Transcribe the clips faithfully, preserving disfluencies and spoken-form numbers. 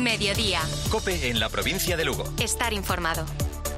Mediodía. COPE en la provincia de Lugo. Estar informado.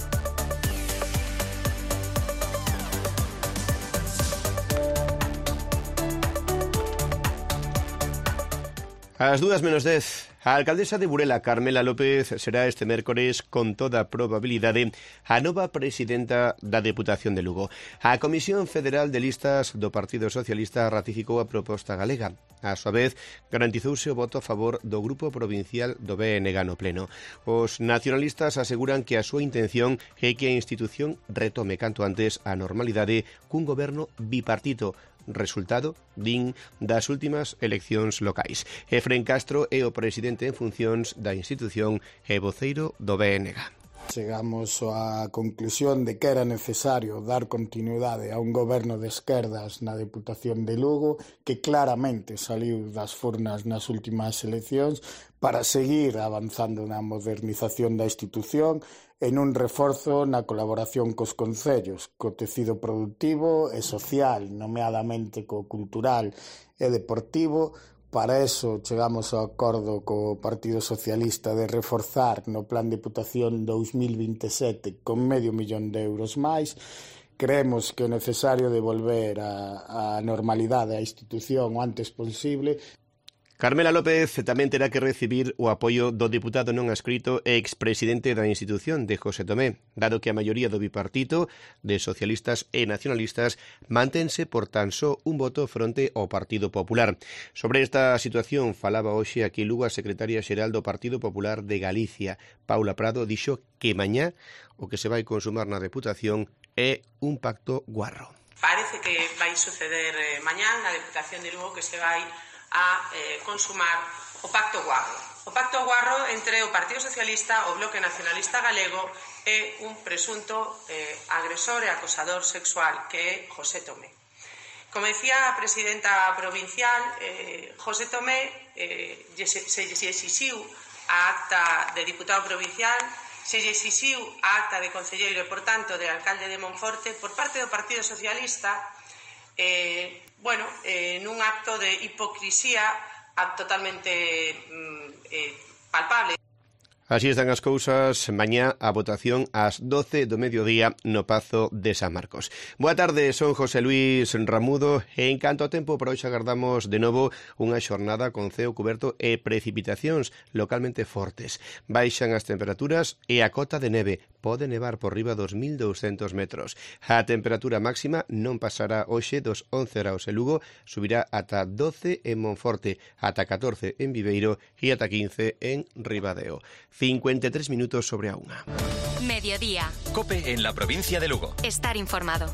Ás dúas menos dez, a alcaldesa de Burela, Carmela López, será este mércores, con toda probabilidade, a nova presidenta da Deputación de Lugo. A Comisión Federal de Listas do Partido Socialista ratificou a proposta galega. A súa vez, garantizouse o voto a favor do Grupo Provincial do B N G no Pleno. Os nacionalistas aseguran que a súa intención é que a institución retome canto antes a normalidade cun goberno bipartito, resultado, din, das últimas eleccións locais. Efrén Castro é o presidente en funcións da institución e voceiro do B N G. Chegamos á conclusión de que era necesario dar continuidade a un goberno de esquerdas na Deputación de Lugo que claramente saliu das furnas nas últimas eleccións para seguir avanzando na modernización da institución en un reforzo na colaboración cos concellos, co tecido productivo e social, nomeadamente co cultural e deportivo. Para eso chegamos ao acordo co Partido Socialista de reforzar no Plan Deputación dous mil vinte e sete con medio millón de euros máis. Creemos que é necesario devolver a, a normalidade á institución o antes posible. Carmela López tamén terá que recibir o apoio do deputado non adscrito e expresidente da institución, de José Tomé, dado que a maioría do bipartito de socialistas e nacionalistas mantense por tan só un voto fronte ao Partido Popular. Sobre esta situación falaba hoxe aquí Lugo a secretaria xeral do Partido Popular de Galicia, Paula Prado, dixo que mañá o que se vai consumar na Deputación é un pacto guarro. Parece que vai suceder eh, mañá na Deputación de Lugo que se vai a eh, consumar o Pacto Guarro. O Pacto Guarro entre o Partido Socialista, o Bloque Nacionalista Galego e un presunto eh, agresor e acosador sexual que é José Tomé. Como decía a presidenta provincial, eh, José Tomé eh, se, se, se exixiu a acta de diputado provincial, se lle exixiu a acta de concelleiro e, por tanto, de alcalde de Monforte por parte do Partido Socialista. Eh, bueno, eh, nun acto de hipocrisía totalmente eh, palpable. Así están as cousas. Mañá a votación ás doce do mediodía no Pazo de San Marcos. Boa tarde, son José Luis Ramudo e en canto ao tempo para hoxe agardamos de novo unha xornada con ceo cuberto e precipitacións localmente fortes. Baixan as temperaturas e a cota de neve pode nevar por riba dos mil douscentos metros. A temperatura máxima non pasará hoxe dos once graus en Lugo, subirá ata doce en Monforte, ata catorce en Viveiro e ata quince en Ribadeo. cincuenta y tres minutos sobre a unha. Mediodía. COPE en la provincia de Lugo. Estar informado.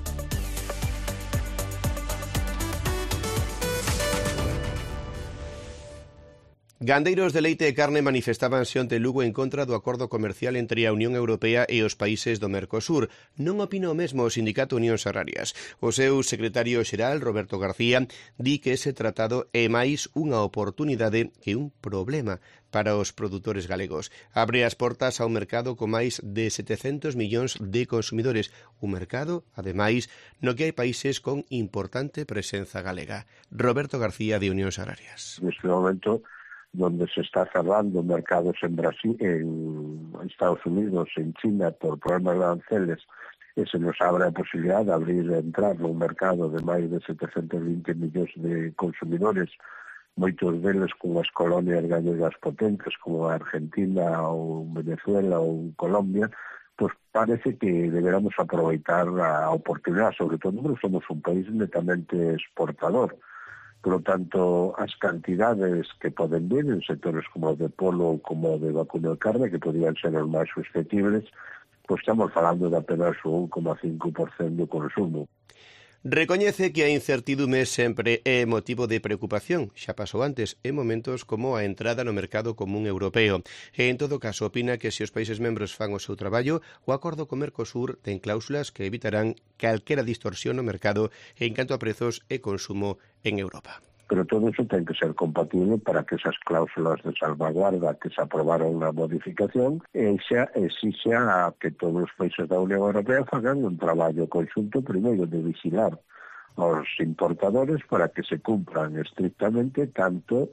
Gandeiros de leite e carne manifestábanse onte Lugo en contra do acordo comercial entre a Unión Europea e os países do Mercosur. Non opina o mesmo o sindicato Unións Agrarias. O seu secretario xeral, Roberto García, di que ese tratado é máis unha oportunidade que un problema para os produtores galegos. Abre as portas a un mercado con máis de setecentos millóns de consumidores. Un mercado, ademais, no que hai países con importante presenza galega. Roberto García, de Unións Agrarias. Neste momento, donde se está cerrando mercados en Brasil, en Estados Unidos, en China, por problemas de aranceles, e se nos abre a posibilidade de abrir e entrar nun mercado de máis de setecentos vinte millóns de consumidores, moitos deles con as colonias galegas potentes como a Argentina ou Venezuela ou Colombia, pois parece que deberamos aproveitar a oportunidade, sobre todo porque somos un país netamente exportador. Por lo tanto, as cantidades que poden vir en sectores como o de polo ou como o de vacuno de carne, que podían ser os máis susceptibles, pois estamos falando de apenas o un coma cinco por cento do consumo. Recoñece que a incertidume sempre é motivo de preocupación, xa pasou antes, en momentos como a entrada no mercado común europeo. E, en todo caso, opina que se os países membros fan o seu traballo, o acordo co Mercosur ten cláusulas que evitarán calquera distorsión no mercado en canto a prezos e consumo en Europa. Pero todo eso ten que ser compatible para que esas cláusulas de salvaguarda que se aprobaron na modificación exixan a que todos os países da Unión Europea fagan un traballo conxunto primeiro de vigilar aos importadores para que se cumpran estrictamente tanto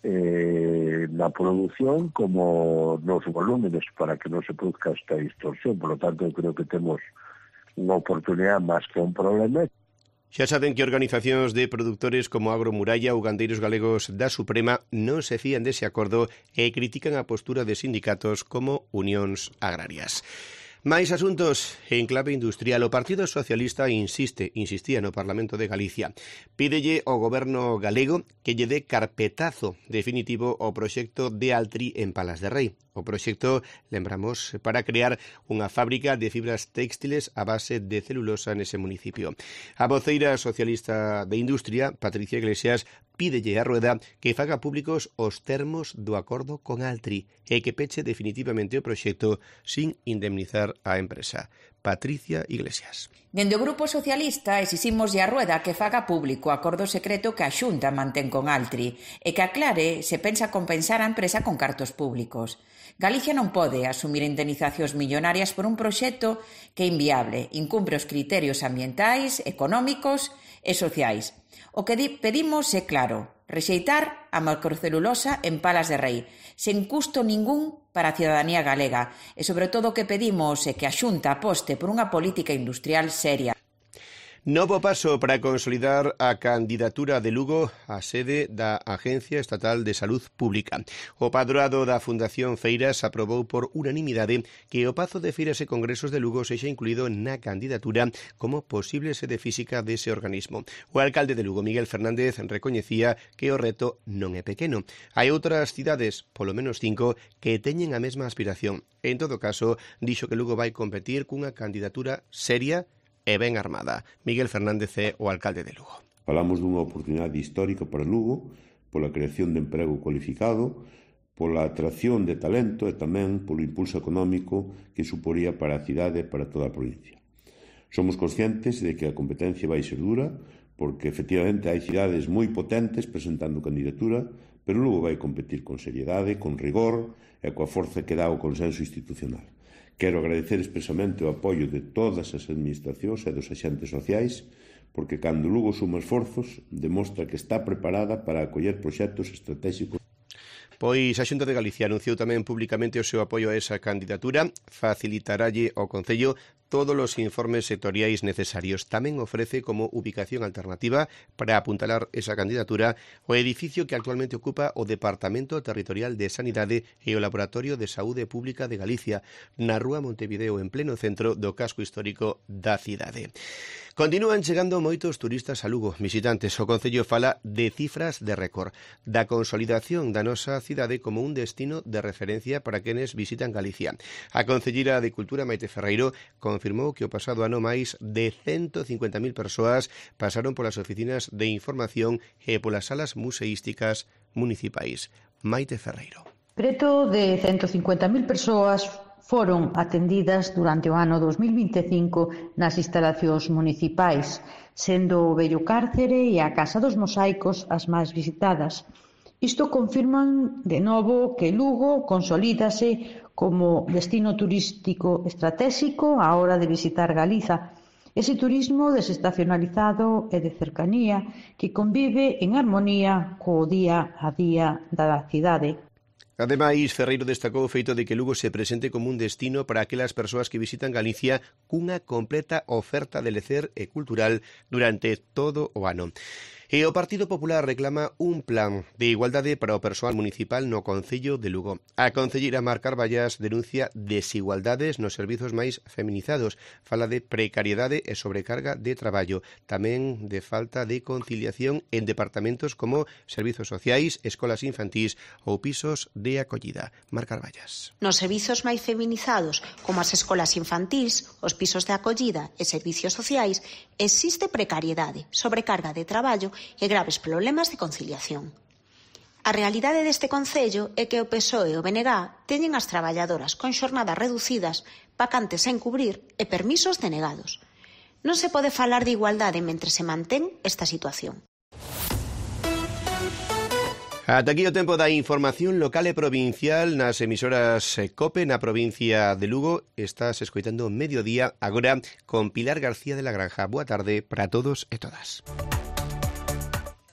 eh, na produción como nos volúmenes para que non se produzca esta distorsión. Por lo tanto, creo que temos unha oportunidade máis que un problema. Xa saben que organizacións de produtores como Agromuralla ou gandeiros galegos da Suprema non se fían dese acordo e critican a postura de sindicatos como unións agrarias. Máis asuntos en clave industrial. O Partido Socialista insiste, insistía no Parlamento de Galicia. Pídelle ao goberno galego que lle dé carpetazo definitivo ao proxecto de Altri en Palas de Rei. O proxecto, lembramos, para crear unha fábrica de fibras téxtiles a base de celulosa nese municipio. A voceira socialista de Industria, Patricia Iglesias, pídelle a Rueda que faga públicos os termos do acordo con Altri e que peche definitivamente o proxecto sin indemnizar a empresa. Patricia Iglesias. Dende o Grupo Socialista exiximoslle a Rueda que faga público o acordo secreto que a Xunta mantén con Altri e que aclare se pensa compensar a empresa con cartos públicos. Galicia non pode asumir indemnizacións millonarias por un proxecto que é inviable, incumpre os criterios ambientais, económicos e sociais. O que pedimos é claro, rexeitar a macrocelulosa en Palas de Rei, sen custo ningún para a cidadanía galega, e sobre todo o que pedimos é que a Xunta aposte por unha política industrial seria. Novo paso para consolidar a candidatura de Lugo á sede da Agencia Estatal de Salud Pública. O padroado da Fundación Feiras aprobou por unanimidade que o Pazo de Feiras e Congresos de Lugo sexa incluído na candidatura como posible sede física dese organismo. O alcalde de Lugo, Miguel Fernández, recoñecía que o reto non é pequeno. Hai outras cidades, polo menos cinco, que teñen a mesma aspiración. En todo caso, dixo que Lugo vai competir cunha candidatura seria e ben armada. Miguel Fernández é o alcalde de Lugo. Falamos dunha oportunidade histórica para Lugo, pola creación de emprego cualificado, pola atracción de talento e tamén polo impulso económico que suporía para a cidade e para toda a provincia. Somos conscientes de que a competencia vai ser dura, porque efectivamente hai cidades moi potentes presentando candidatura, pero Lugo vai competir con seriedade, con rigor e coa forza que dá o consenso institucional. Quero agradecer expresamente o apoio de todas as administracións e dos axentes sociais, porque cando Lugo suma esforzos, demostra que está preparada para acoller proxectos estratégicos. Pois a Xunta de Galicia anunciou tamén públicamente o seu apoio a esa candidatura, facilitaralle ao Concello todos os informes sectoriais necesarios. Tamén ofrece como ubicación alternativa para apuntalar esa candidatura o edificio que actualmente ocupa o Departamento Territorial de Sanidade e o Laboratorio de Saúde Pública de Galicia, na Rúa Montevideo, en pleno centro do casco histórico da cidade. Continúan chegando moitos turistas a Lugo, visitantes. O Concello fala de cifras de récord, da consolidación da nosa cidade como un destino de referencia para quenes visitan Galicia. A Concelleira de Cultura, Maite Ferreiro, confirmou que o pasado ano máis de ciento cincuenta mil persoas pasaron polas oficinas de información e polas salas museísticas municipais. Maite Ferreiro. Preto de ciento cincuenta mil persoas foron atendidas durante o ano dos mil vinte e cinco nas instalacións municipais, sendo o vello cárcere e a Casa dos Mosaicos as máis visitadas. Isto confirman de novo que Lugo consolídase como destino turístico estratégico á hora de visitar Galiza. Ese turismo desestacionalizado e de cercanía que convive en armonía co día a día da cidade. Ademais, Ferreiro destacou o feito de que Lugo se presente como un destino para aquelas persoas que visitan Galicia cunha completa oferta de lecer e cultural durante todo o ano. E o Partido Popular reclama un plan de igualdade para o persoal municipal no Concello de Lugo. A concelleira Mar Carballas denuncia desigualdades nos servizos máis feminizados. Fala de precariedade e sobrecarga de traballo. Tamén de falta de conciliación en departamentos como servizos sociais, escolas infantís ou pisos de acollida. Mar Carballas. Nos servizos máis feminizados, como as escolas infantís, os pisos de acollida e servizos sociais, existe precariedade, sobrecarga de traballo e graves problemas de conciliación. A realidade deste concello é que o P S O E e o B N G teñen as traballadoras con xornadas reducidas, vacantes sen cubrir e permisos denegados. Non se pode falar de igualdade mentre se mantén esta situación. Ata aquí o tempo da información local e provincial nas emisoras COPE na provincia de Lugo. Estás escoitando Mediodía agora con Pilar García de la Granja. Boa tarde para todos e todas.